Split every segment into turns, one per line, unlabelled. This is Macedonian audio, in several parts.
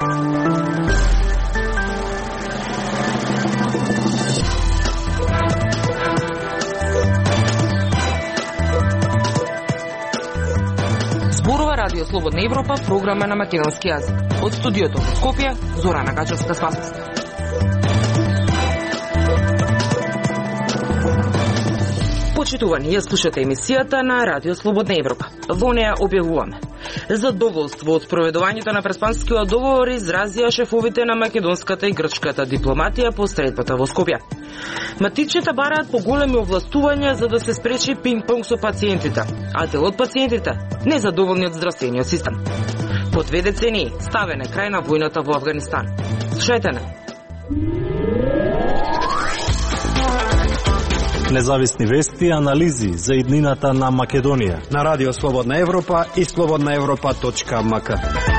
Зборува Радио Слободна Европа, програма на македонски јазик. Од студиото во Скопје, Зорана Гачевска-Спасовска. Почитувани, ја слушате емисијата на Радио Слободна Европа. Во неја објавуваме. Задоволство од спроведувањето на Преспанскиот договор изразија шефовите на македонската и грчката дипломатија по средбата во Скопје. Матичните бараат поголеми овластувања за да се спречи пинг-понг со пациентите, а дел од пациентите незадоволни од здравствениот систем. Подведе цени, ставене крај на војната во Авганистан. Слушајте не.
Независни вести и анализи за иднината на Македонија
на Радио Слободна Европа и slobodnaevropa.mk.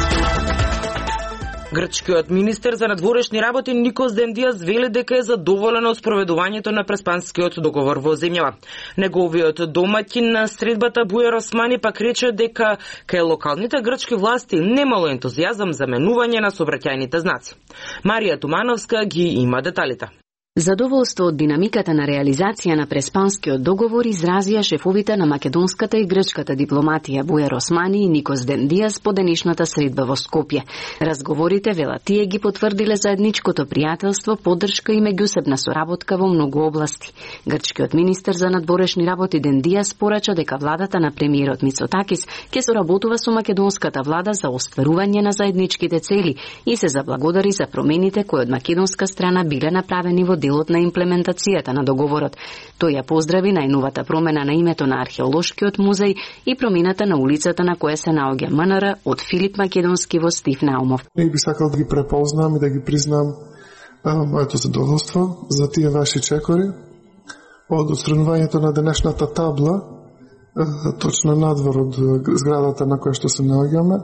Грчкиот министер за надворешни работи Никос Дендиас вели дека е задоволен од спроведувањето на Преспанскиот договор во земјава. Неговиот домаќин на средбата Бујар Османи пак рече дека кај локалните грчки власти немало ентузијазам за менување на сообраќајните знаци. Марија Тумановска ги има деталите.
Задоволство од динамиката на реализација на Преспанскиот договор изразија шефовите на македонската и грчката дипломатија Бујар Османи и Никос Дендиас по денешната средба во Скопје. Разговорите, велат тие, ги потврдиле заедничкото пријателство, поддршка и меѓусебна соработка во многу области. Грчкиот министер за надворешни работи Дендиас порача дека владата на премиерот Мицотакис ќе соработува со македонската влада за остварување на заедничките цели и се заблагодари за промените кои од македонска страна биле направени во делот на имплементацијата на договорот. Тој ја поздрави најновата промена на името на археолошкиот музеј и промената на улицата на која се наоѓа МНР од Филип Македонски во Стив Наумов.
Не би сакал да ги препознам и да ги признам моето задоволство за тие ваши чекори од отстранувањето на денешната табла точно надвор од зградата на која што се наоѓаме,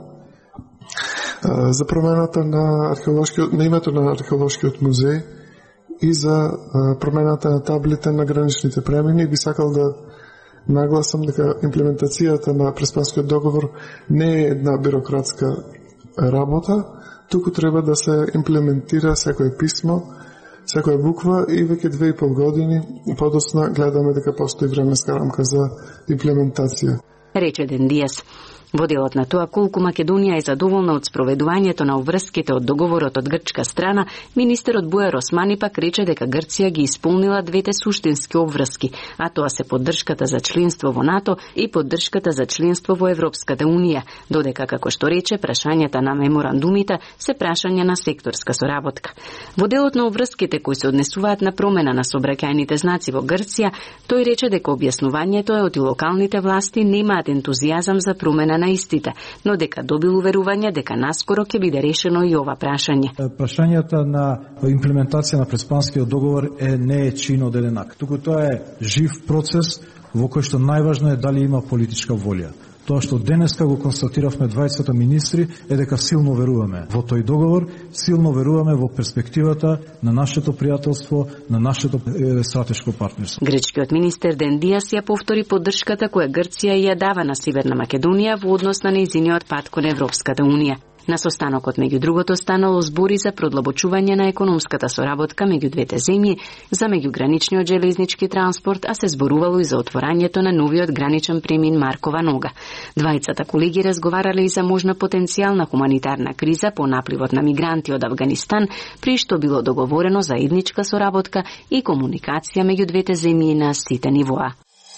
за промената на името на археолошкиот музеј и за промената на таблите на граничните премини. Би сакал да нагласам дека имплементацијата на Преспанскиот договор не е една бирократска работа, туку треба да се имплементира секој писмо, секоја буква и веќе 2,5 години подоцна гледаме дека постои временска рамка за имплементација.
Рече Дендиас. Во делот на тоа колку Македонија е задоволна од спроведувањето на обврските од договорот од грчка страна, министерот Бујар Османи пак рече дека Грција ги исполнила двете суштински обврски, а тоа се поддршката за членство во НАТО и поддршката за членство во Европската унија, додека, како што рече, прашањата на меморандумите се прашања на секторска соработка. Во делот на обврските кои се однесуваат на промена на сообраќајните знаци во Грција, тој рече дека објаснувањето е од и локалните власти немаат ентузијазам за промена на истите, но дека добил уверување дека наскоро ќе биде решено и ова прашање.
Прашањата на имплементација на Преспанскиот договор не е чин од еден акт. Туку тоа е жив процес во кој што најважно е дали има политичка волја. Тоа што денеска го констатиравме двајцата министри е дека силно веруваме во тој договор, силно веруваме во перспективата на нашето пријателство, на нашето стратешко партнерство.
Грчкиот министер Дендиас ја повтори поддршката која Грција ја дава на Северна Македонија во однос на нејзиниот пат кон Европската унија. На состанокот меѓу другото станало збори за продлабочување на економската соработка меѓу двете земји, за меѓуграничниот железнички транспорт, а се зборувало и за отворањето на новиот граничен премин Маркова нога. Двајцата колеги разговарале и за можна потенцијална хуманитарна криза по напливот на мигранти од Авганистан, при што било договорено за заедничка соработка и комуникација меѓу двете земји на сите нивоа.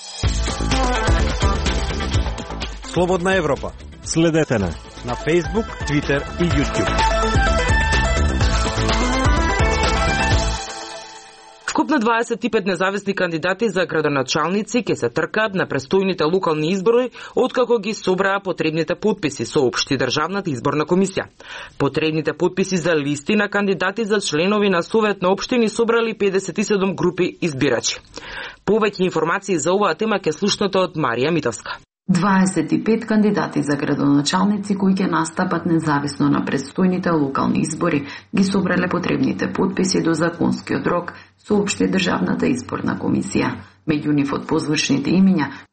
Слободна Европа.
Следете на
Facebook, Twitter и YouTube.
Вкупно 25 независни кандидати за градоначалници ќе се тркаат на престојните локални избори откако ги собраа потребните потписи, соопшти Државната изборна комисија. Потребните потписи за листи на кандидати за членови на Совет на општини собрали 57 групи избирачи. Повеќе информации за оваа тема ќе слушнете од Марија Митовска.
25 кандидати за градоначалници кои ќе настапат независно на предстојните локални избори ги собрале потребните потписи до законскиот рок, соопшти Државната изборна комисија. Меѓу нив од позвршните имиња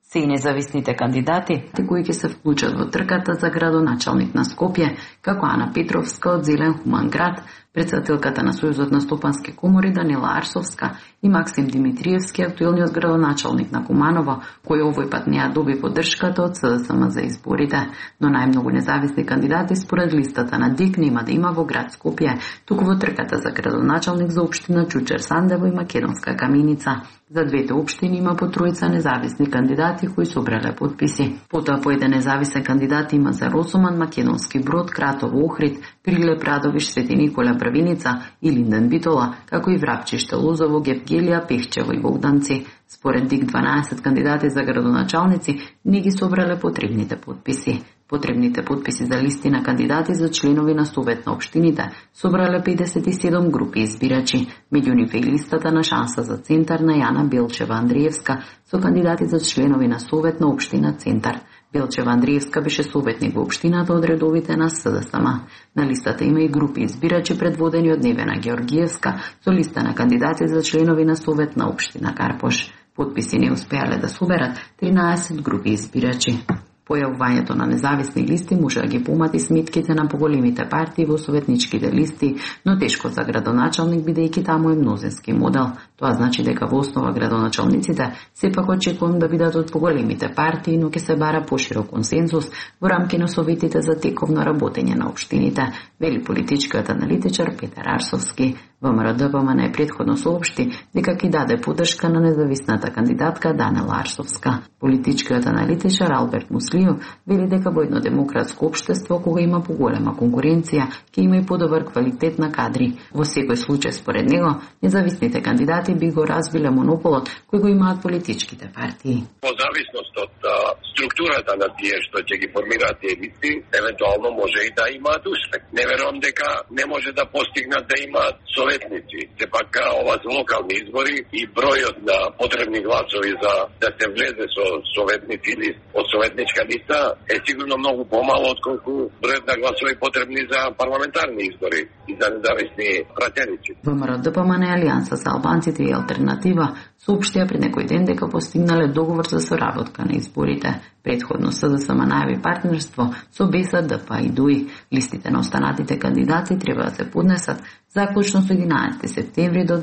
Се и независните кандидати, кои ќе се вклучат во трката за градоначалник на Скопје, како Ана Петровска од Зелен Хуман град, председателката на Сојузот на стопански комори Данила Арсовска и Максим Димитриевски, актуелниот градоначалник на Куманово, кој овој пат не ја доби поддршката од СДСМ за изборите, но најмногу независни кандидати според листата на ДИК нема да има во град Скопје, туку во трката за градоначалник за општина Чучер Сандево и Македонска Каменица. За двете општини има по тројца независни кандидати кои собрале подписи. Потоа по еден независен кандидат има за Росоман, Македонски Брод, Кратово Охрид, Прилеп Радовиш, Свети Никола Правиница и Линден Битола, како и Врапчиште Лозово, Гевгелија, Пехчево и Богданци. Според ДИК 12 кандидати за градоначалници не ги собрале потребните подписи. Потребните подписи за листи на кандидати за членови на Совет на општините собрале 57 групи избирачи, меѓу нив и листата на Шанса за Центар на Јана Белчева Андриевска со кандидати за членови на Совет на општина Центар. Белчева Андриевска беше советник во општината од редовите на СДСМ. На листата има и групи избирачи предводени од Невена Георгиевска со листа на кандидати за членови на Совет на општина Карпош. Подписи не успеале да соберат 13 групи избирачи. Појавувањето на независни листи може да ги помати сметките на поголемите партии во советничките листи, но тешко за градоначалник бидејќи таму е мнозински модел. Тоа значи дека во основа градоначалниците сепак очекувам да бидат од поголемите партии, но ќе се бара поширок консензус во рамки на советите за тековно работење на општините, вели политичкиот аналитичар Петар Арсовски. ВМРО-ДПМН предходно соопшти дека ќе даде поддршка на независната кандидатка Данила Арсовска. Политичкиот аналитичар Алберт Муслио вели дека во едно демократско општество кога има поголема конкуренција, ќе има и подобар квалитет на кадри. Во секој случај според него, независните кандидати би го разбиле монополот кој го имаат политичките партии.
По зависност од структурата на тие што ќе ги формираат тие листи, евентуално може и да имаат успех. Не верувам дека не може да постигнат да имаат советници. Сепак ова се локални избори и бројот на потребни гласови за да се влезе со советници или од советничка листа е сигурно многу помало отколку бројот на гласови потребни за парламентарни избори и за независни пратеници.
ВМРО-ДПМН Алијанса за албанците и Алтернатива соопштија пред некој ден дека постигнале договор за соработка на изборите. Предходно СДСМ најави партнерство со БСДП и ДУИ. Листите на останатите кандидати треба да се поднесат заклучно со 11 септември до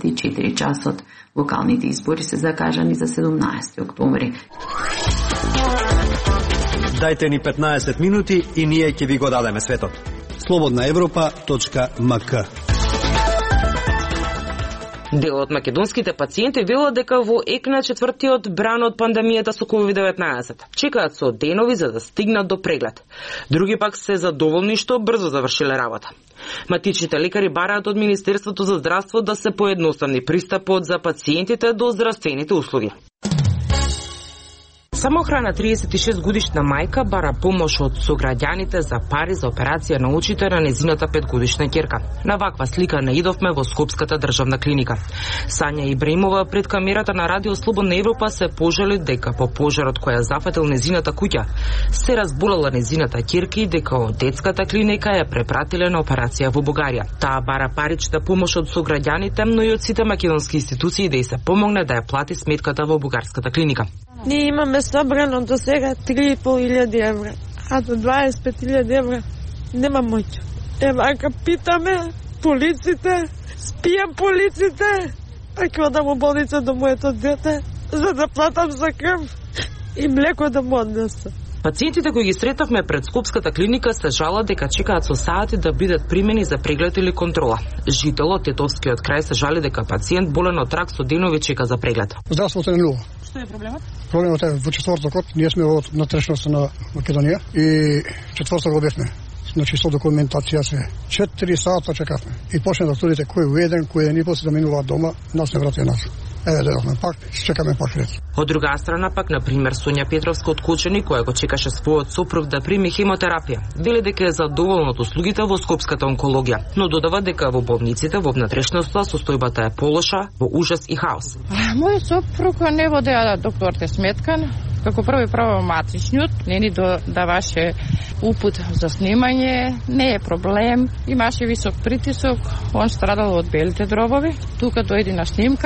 24 часот. Локалните избори се закажани за 17 октомври.
Дајте ни 15 минути и ние ќе ви го дадеме светот. slobodnaevropa.mk.
Дел од македонските пациенти велат дека во ЕКНА четвртиот бран од пандемијата со COVID-19 чекаат со денови за да стигнат до преглед. Други пак се задоволни што брзо завршиле работа. Матичните лекари бараат од Министерството за здравство да се поедноставни пристапот за пациентите до здравствените услуги. Самохрана 36 годишна мајка бара помош од сограѓаните за пари за операција на очите на незината 5-годишна ќерка. На ваква слика наидовме во Скопската државна клиника. Сања Ибраимова пред камерата на Радио Слободна Европа се пожали дека по пожарот која зафатил незината куќа се разболела незината ќерка и дека од детската клиника ја препратиле на операција во Бугарија. Таа бара парична помош од сограѓаните, но и од сите македонски институции да ја се помогне да ја плати сметката во бугарската клиника.
Ние имаме собрано до сега 3.500 евра, а до 25.000 евра нема моќ. Вака питаме полиците, спијам полиците, а ќе одам во болница до моето дете, за да платам за крв и млеко да му однесам.
Пациентите кои ги сретавме пред Скопската клиника се жалат дека чекаат со сати да бидат примени за преглед или контрола. Жител од Тетовскиот крај се жали дека пациент болен од рак со денови чека за преглед.
Здравството е нула.
Што е проблемот?
Проблемот е во четвртокот, ние сме во натрешноста на Македонија и четвртокот бевме. Значи со документација се 4 сата чекавме. И почна докторите кој уеден, кој ден и после да минуваат дома, нас не вратија нас. Еве дедовме пак, чекаме пак ред.
Од друга страна пак, например, Сонја Петровска од Кочани, која го чекаше својот сопруг да прими хемотерапија. Вели дека е задоволна од услугите во Скопската онкологија, но додава дека во болниците во внатрешноста состојбата е полоша, во ужас и хаос.
Мојот сопруг не водеа докторте сметкан, како први право матричниот, не ни даваше упут за снимање, не е проблем, имаше висок притисок, он страдал од белите дробови, тука дојде на снимка,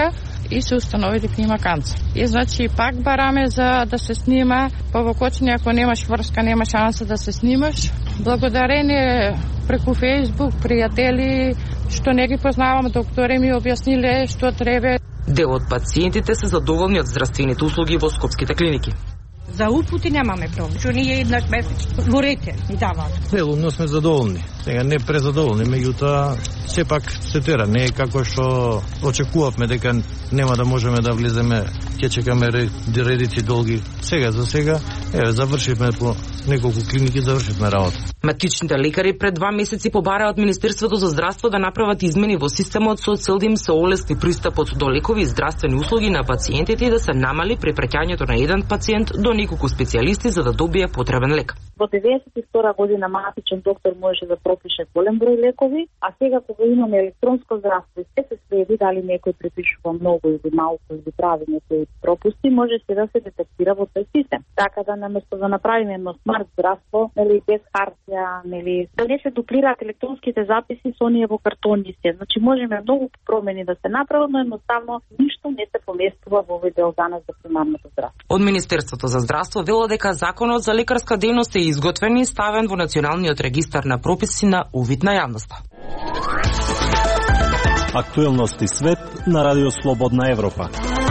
и се установи дека има канцер. И значи пак бараме за да се снима, повокочни ако немаш врска, нема шанса да се снимаш. Благодарение преку Фейсбук, пријатели, што не ги познавам, доктори ми објасниле што треба.
Дел од пациентите се задоволни од здравствените услуги во скопските клиники.
За упути немаме проблем, што ние еднаш месечно во рете ни даваат.
Делумно сме задоволни, сега не презадоволни, меѓутоа сепак се тера, не е како што очекувавме дека нема да можеме да влеземе, ќе чекаме редици долги. Сега за сега, завршивме по неколку клиники, завршивме работа.
Матичните лекари пред 2 месеци побараа од Министерството за здравство да направат измени во системот со цел да им се олесни пристапот до лекови и здравствени услуги на пациентите и да се намали препраќањето на еден пациент до неколку специјалисти за да добие потребен лек.
Во 92 година матичен доктор можеше да пропише голем број лекови, а сега кога имаме електронско здравство и се следи дали некој препишува многу или малку или прави некои пропусти, може се да се детектира во тој систем. Така да наместо да направиме едно смарт здравство, нели без хартија, нели да не се дуплираат електронските записи со оние во картоници. Значи можеме многу промени да се направат, но едноставно ништо не се поместува во овој дел данес за примарното здравство.
Од Министерството за здравство вело дека законот за лекарска дејност е изготвен и ставен во Националниот регистар на прописи на увид на јавноста.
Актуелности свет на Радио Слободна Европа.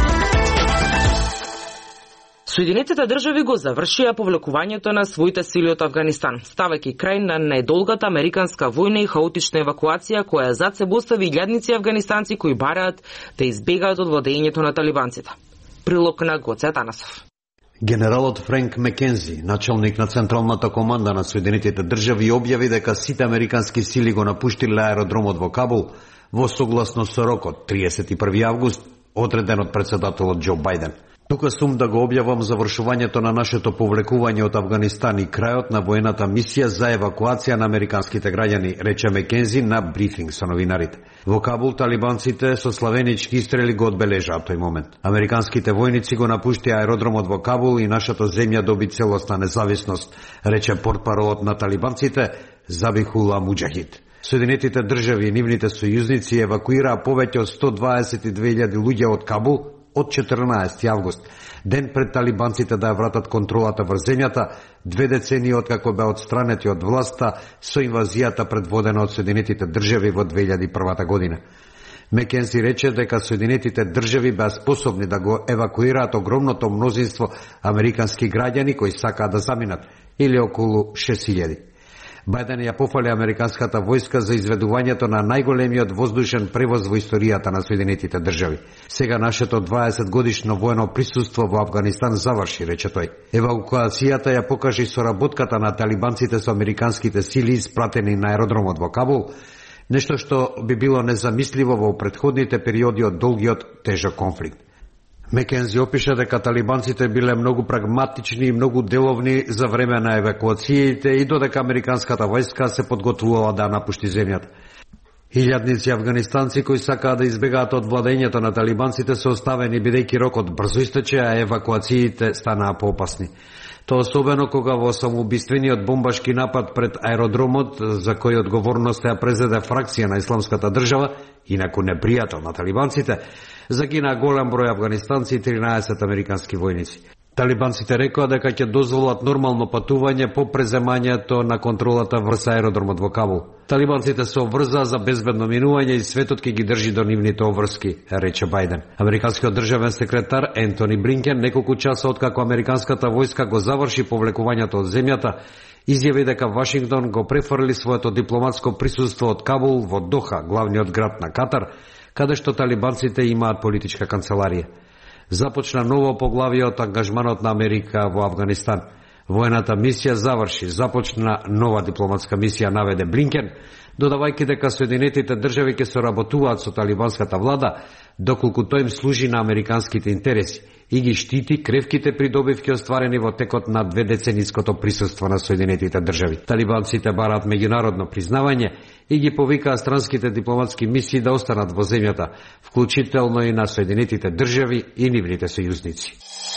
Соединетите држави го завршија повлекувањето на своите сили од Авганистан, ставајќи крај на најдолгата американска војна и хаотична евакуација која зад себе остави илјадници афганистанци кои бараат да избегаат од владењето на талибанците. Прилог на Гоце Атанасов.
Генералот Френк Мекензи, началник на Централната команда на Соединетите држави, објави дека сите американски сили го напуштиле аеродромот во Кабул во согласно со рокот 31 август, одреден од претседателот Џо Бајден. Тука сум да го објавам завршувањето на нашето повлекување од Авганистан и крајот на воената мисија за евакуација на американските граѓани, рече Мекензи на брифинг со новинарите. Во Кабул талибанците со славенички истрели го одбележаа тој момент. Американските војници го напуштија аеродромот во Кабул и нашата земја доби целосна независност, рече портпаролот на талибанците Забихула Муџахид. Соединетите држави и нивните сојузници евакуираа повеќе од 122.000 луѓе од Кабул од 14 август, ден пред талибанците да ја вратат контролата врз земјата, 2 децении откако беа отстранети од власта со инвазијата предводена од Соединетите држави во 2001 година. Мекензи рече дека Соединетите држави беа способни да го евакуираат огромното мнозинство американски граѓани кои сакаат да заминат, или околу 6.000. Бајден ја пофали американската војска за изведувањето на најголемиот воздушен превоз во историјата на Соединетите држави. Сега нашето 20 годишно воено присуство во Авганистан заврши, рече тој. Евакуацијата ја покажа и соработката на талибанците со американските сили испратени на аеродромот во Кабул, нешто што би било незамисливо во претходните периоди од долгиот тежок конфликт. Мекензи опиша дека талибанците биле многу прагматични и многу деловни за време на евакуациите и додека американската војска се подготвувала да напушти земјата. Илјадници афганистанци кои сакаат да избегаат од владењето на талибанците се оставени бидејќи рокот брзо истече, а евакуациите станаа поопасни. Тоа особено кога во самоубиствениот бомбашки напад пред аеродромот, за кој одговорност ја презеде фракција на Исламската држава, инаку непријател на талибанците, загина голем број афганистанци и 13 американски војници. Талибанците рекоа дека ќе дозволат нормално патување по преземањето на контролата врз аеродромот во Кабул. Талибанците се обврзаа за безбедно минување и светот ќе ги држи до нивните обврски, рече Бајден. Американскиот државен секретар Ентони Блинкен неколку часа откако американската војска го заврши повлекувањето од земјата, изјави дека Вашингтон го префрли своето дипломатско присуство од Кабул во Доха, главниот град на Катар, каде што талибанците имаат политичка канцеларија. Започна ново поглавие од ангажманот на Америка во Авганистан. Воената мисија заврши, започна нова дипломатска мисија, наведе Блинкен, додавајќи дека Соединетите држави ќе соработуваат со талибанската влада, доколку тој им служи на американските интереси и ги штити кревките придобивки остварени во текот на 2-децениското присуство на Соединетите држави. Талибанците бараат меѓународно признавање и ги повикаа странските дипломатски мисии да останат во земјата, вклучително и на Соединетите држави и нивните сојузници.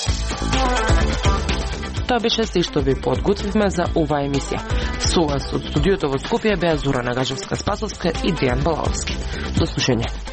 Тоа беше се што ви подготвивме за оваа емисија. Со вас од студиото во Скопје беа Зора Нагажевска-Спасовска и Дејан Балаовски. До слушање.